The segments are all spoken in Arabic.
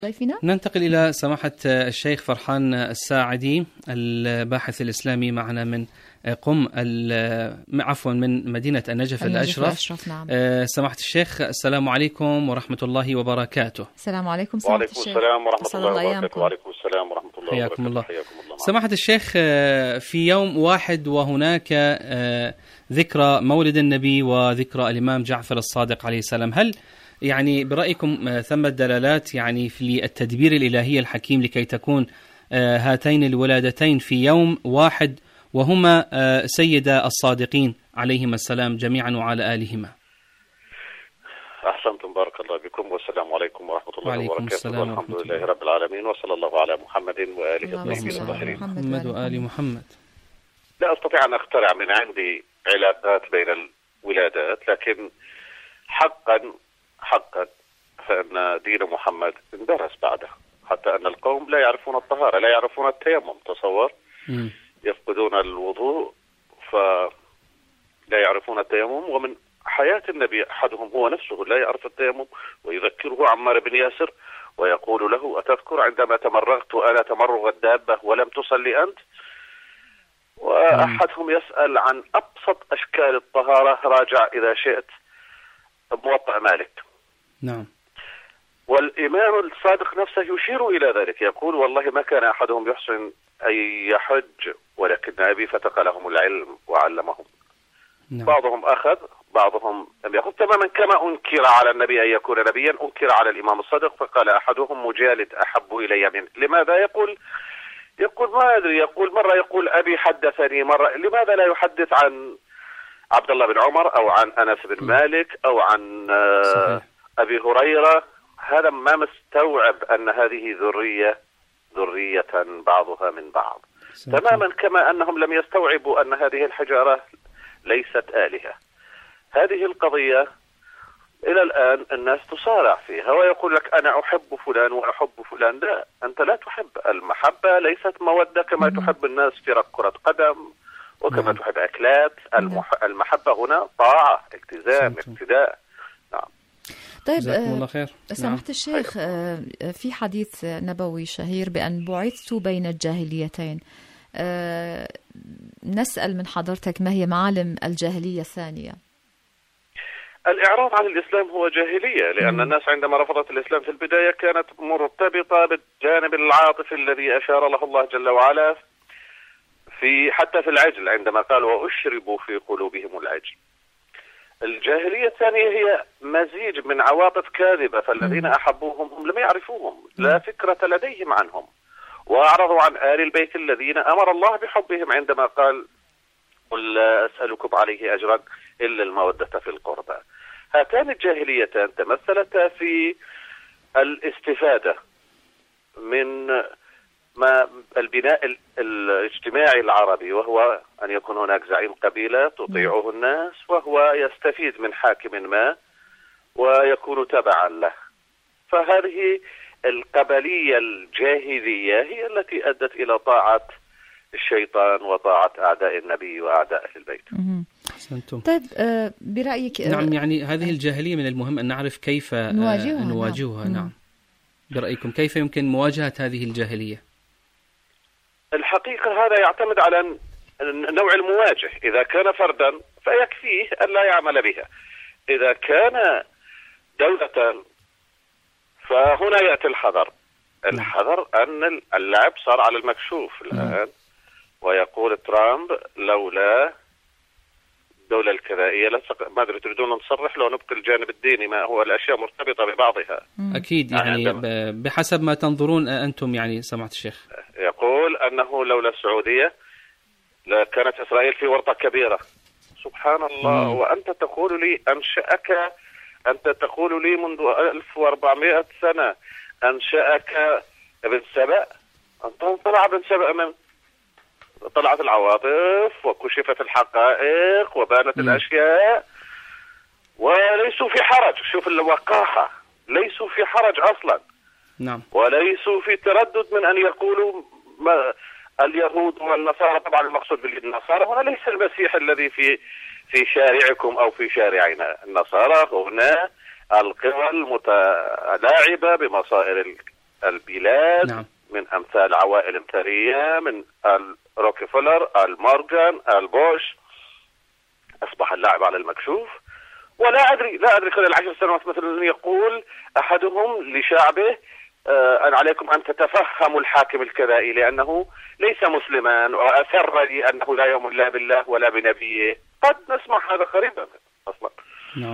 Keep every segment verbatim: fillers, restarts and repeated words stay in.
ضيفنا. ننتقل إلى سماحة الشيخ فرحان الساعدي الباحث الإسلامي معنا من قم عفوا من مدينة النجف, النجف الأشرف, الأشرف نعم. سماحة الشيخ، السلام عليكم ورحمة الله وبركاته. السلام عليكم سماحة وعليكم الشيخ. السلام ورحمة الله وبركاته. وعليكم السلام ورحمة الله حياكم وبركاته. الله. حياكم الله. سماحة الشيخ، في يوم واحد وهناك ذكرى مولد النبي وذكرى الإمام جعفر الصادق عليه السلام، هل يعني برأيكم ثمة دلالات يعني في التدبير الإلهي الحكيم لكي تكون هاتين الولادتين في يوم واحد وهما سيدا الصادقين عليهما السلام جميعا وعلى آلهما؟ أحسنتم، بارك الله بكم، والسلام عليكم ورحمة الله وبركاته، والحمد لله رب العالمين، وصلى الله على محمد وآله الطيبين الطاهرين. محمد وآل محمد. لا أستطيع أن أخترع من عندي علاقات بين الولادات، لكن حقا حقا فإن دين محمد اندرس بعده، حتى أن القوم لا يعرفون الطهارة، لا يعرفون التيمم. تصور م. يفقدون الوضوء فلا يعرفون التيمم، ومن حياة النبي أحدهم هو نفسه لا يعرف التيمم، ويذكره عمار بن ياسر ويقول له: أتذكر عندما تمرغت أنا تمرغ الدابة ولم تصلي أنت؟ وأحدهم يسأل عن أبسط أشكال الطهارة، راجع إذا شئت موطأ مالك. نعم. والإمام الصادق نفسه يشير إلى ذلك، يقول: والله ما كان أحدهم يحسن أن يحج، ولكن أبي فتق لهم العلم وعلمهم. نعم. بعضهم أخذ، بعضهم لم يأخذ، تماما كما أنكر على النبي أن يكون نبيا أنكر على الإمام الصادق، فقال أحدهم: مجالد أحب إلي منه. لماذا؟ يقول يقول ما أدري، يقول مرة يقول أبي حدثني، مرة لماذا لا يحدث عن عبد الله بن عمر أو عن أنس بن مالك أو عن صحيح. أبي هريرة؟ هذا ما مستوعب أن هذه ذرية ذرية بعضها من بعض، صحيح. تماما كما أنهم لم يستوعبوا أن هذه الحجارة ليست آلهة. هذه القضية إلى الآن الناس تصارع فيها، ويقول لك: أنا أحب فلان وأحب فلان. لا، أنت لا تحب. المحبة ليست مودة كما م- تحب الناس فرق كرة قدم وكما نعم. تحب أكلات. المح... المحبة هنا طاعة، التزام، اقتداء. نعم. طيب الله خير. سماحة نعم. الشيخ، في حديث نبوي شهير بأن بعثت بين الجاهليتين، نسأل من حضرتك ما هي معالم الجاهلية الثانية؟ الإعراض عن الإسلام هو جاهلية، لأن م. الناس عندما رفضت الإسلام في البداية كانت مرتبطة بالجانب العاطفي الذي أشار له الله جل وعلا في حتى في العجل، عندما قال: وأشربوا في قلوبهم العجل. الجاهلية الثانية هي مزيج من عواطف كاذبة، فالذين أحبوهم هم لم يعرفوهم، لا فكرة لديهم عنهم، وأعرضوا عن آل البيت الذين أمر الله بحبهم عندما قال: قل لا أسألكم عليه أجرا إلا المودة في القربى. هاتان الجاهليتان تمثلتا في الاستفادة من ما البناء الاجتماعي العربي، وهو أن يكون هناك زعيم قبيلة تطيعه الناس، وهو يستفيد من حاكم ما ويكون تبعا له. فهذه القبلية الجاهلية هي التي أدت إلى طاعة الشيطان وطاعة أعداء النبي وأعداء أهل البيت. طيب آه برأيك؟ نعم، يعني هذه الجاهلية من المهم أن نعرف كيف نواجهها. نواجهها. نعم. نعم. برأيكم كيف يمكن مواجهة هذه الجاهلية؟ الحقيقة هذا يعتمد على نوع المواجه. إذا كان فردا فيكفيه أن لا يعمل بها. إذا كان دولة فهنا يأتي الحذر. الحذر أن اللعب صار على المكشوف الآن، ويقول ترامب: لولا الدولة الكذائية ما أدري تريدون نصرح لو نبقي الجانب الديني، ما هو الأشياء مرتبطة ببعضها. أكيد، يعني بحسب ما تنظرون أنتم يعني سمعت الشيخ. يقول أنه لولا السعودية لكانت إسرائيل في ورطة كبيرة. سبحان الله. مم. وأنت تقول لي أنشأك أنت تقول لي منذ ألف وأربعمائة سنة أنشأك ابن سبأ. أنت طلع ابن سبأ من طلعت العواطف وكشفت الحقائق وبانت م. الأشياء، وليسوا في حرج. شوف الوقاحة، ليسوا في حرج أصلا. نعم. وليسوا في تردد من أن يقولوا ما اليهود والنصارى. طبعا المقصود بالنصارى هنا ليس المسيح الذي في في شارعكم أو في شارعنا. النصارى هنا القوى المتلاعبة بمصائر البلاد. نعم. من أمثال عوائل ثرية، من روكفلر، المورغان، البوش. أصبح اللاعب على المكشوف، ولا أدري لا أدري خلال عشر سنوات مثلا يقول أحدهم لشعبه آه أن عليكم أن تتفهموا الحاكم الكذائي لأنه ليس مسلما، وأسر لي أنه لا يؤمن لا بالله ولا بنبيه. قد نسمع هذا قريبا أصلا. نعم.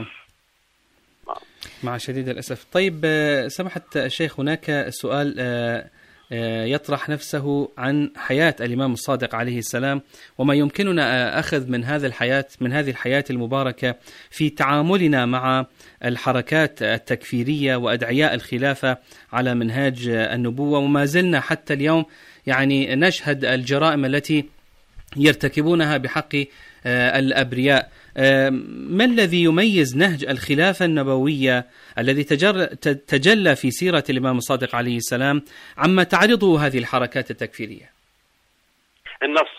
مع شديد الأسف. طيب سمحة الشيخ، هناك سؤال يطرح نفسه عن حياة الإمام الصادق عليه السلام، وما يمكننا أخذ من هذا الحياة من هذه الحياة المباركة في تعاملنا مع الحركات التكفيرية وأدعياء الخلافة على منهاج النبوة، وما زلنا حتى اليوم يعني نشهد الجرائم التي يرتكبونها بحق الأبرياء. ما الذي يميز نهج الخلافة النبوية الذي تجلى في سيرة الإمام الصادق عليه السلام عما تعرضه هذه الحركات التكفيرية؟ النص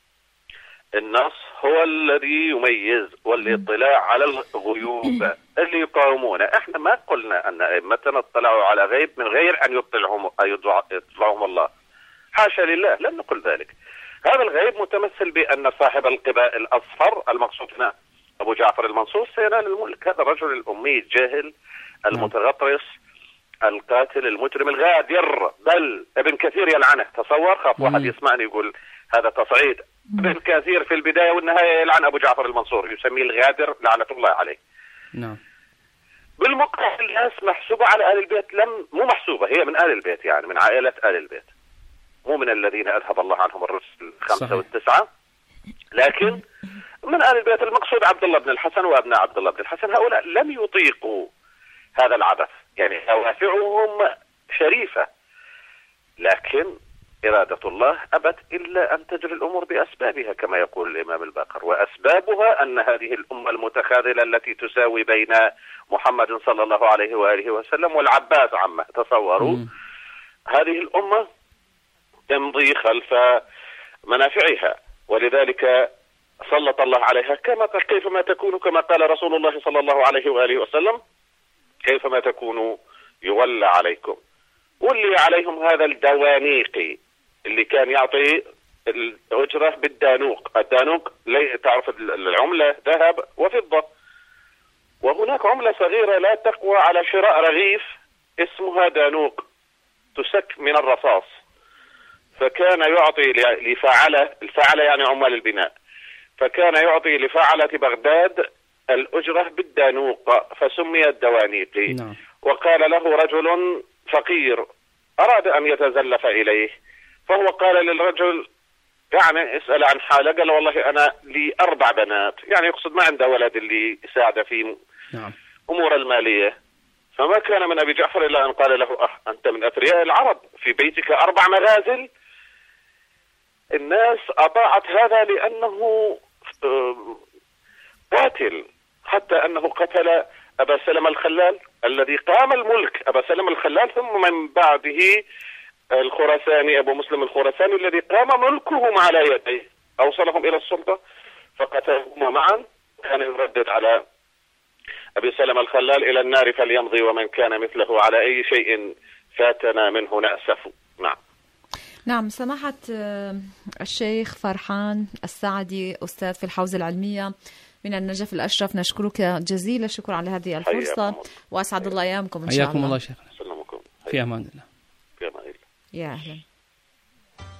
النص هو الذي يميز، والاطلاع على الغيوب اللي يقاومونه. احنا ما قلنا أن أئمتنا اطلعوا على غيب من غير أن يطلعهم يطلعهم الله، حاشا لله، لم نقل ذلك. هذا الغيب متمثل بأن صاحب القباء الأصفر المقصود هنا أبو جعفر المنصور سينال الملك. هذا الرجل الأمي الجاهل المتغطرس القاتل المجرم الغادر، بل ابن كثير يلعنه. تصور، خاف واحد يسمعني يقول هذا تصعيد. ابن كثير في البداية والنهاية يلعن أبو جعفر المنصور، يسميه الغادر لعنة الله عليه. نعم. بالمقابل الناس محسوبة على آل البيت، لم مو محسوبة، هي من آل البيت، يعني من عائلة آل البيت، مو من الذين أذهب الله عنهم الرسل الخمسة والتسعة، لكن من آل البيت. المقصود عبد الله بن الحسن وأبناء عبد الله بن الحسن. هؤلاء لم يطيقوا هذا العبث، يعني دوافعهم شريفة، لكن إرادة الله أبت إلا أن تجري الأمور بأسبابها كما يقول الإمام الباقر. وأسبابها أن هذه الأمة المتخاذلة التي تساوي بين محمد صلى الله عليه وآله وسلم والعباس عمه، تصوروا م. هذه الأمة تمضي خلف منافعها، ولذلك سلط الله عليها كما كيفما تكون، كما قال رسول الله صلى الله عليه وآله وسلم كيفما تكونوا يولى عليكم. ولي عليهم هذا الدوانيقي اللي كان يعطي الأجرة بالدانوق. الدانوق تعرف العملة ذهب وفضة، وهناك عملة صغيرة لا تقوى على شراء رغيف اسمها دانوق، تسك من الرصاص. فكان يعطي لفاعلة، الفاعلة يعني عمال البناء، فكان يعطي لفاعلة بغداد الأجرة بالدانوق فسمي الدوانيقي. نعم. وقال له رجل فقير أراد أن يتزلف إليه، فهو قال للرجل يعني اسأل عن حاله، قال والله أنا لي أربع بنات، يعني يقصد ما عنده ولد اللي يساعد في نعم. أمور المالية. فما كان من أبي جعفر إلا أن قال له أه أنت من أثرياء العرب، في بيتك أربع مغازل. الناس أطاعت هذا لأنه قاتل، حتى أنه قتل أبا سلمة الخلال الذي قام الملك، أبا سلمة الخلال، ثم من بعده الخراساني أبو مسلم الخراساني الذي قام ملكهم على يديه، أوصلهم إلى السلطة فقتلهما معا. كان يردد على أبي سلمة الخلال إلى النار فليمضي ومن كان مثله على أي شيء فاتنا منه نأسف. نعم. نعم. سماحة الشيخ فرحان السعدي، أستاذ في الحوزة العلمية من النجف الأشرف، نشكرك جزيل الشكر على هذه الفرصة، وأسعد الله أيامكم إن شاء الله. حياكم الله شيخنا. في أمان الله. يا أهلا.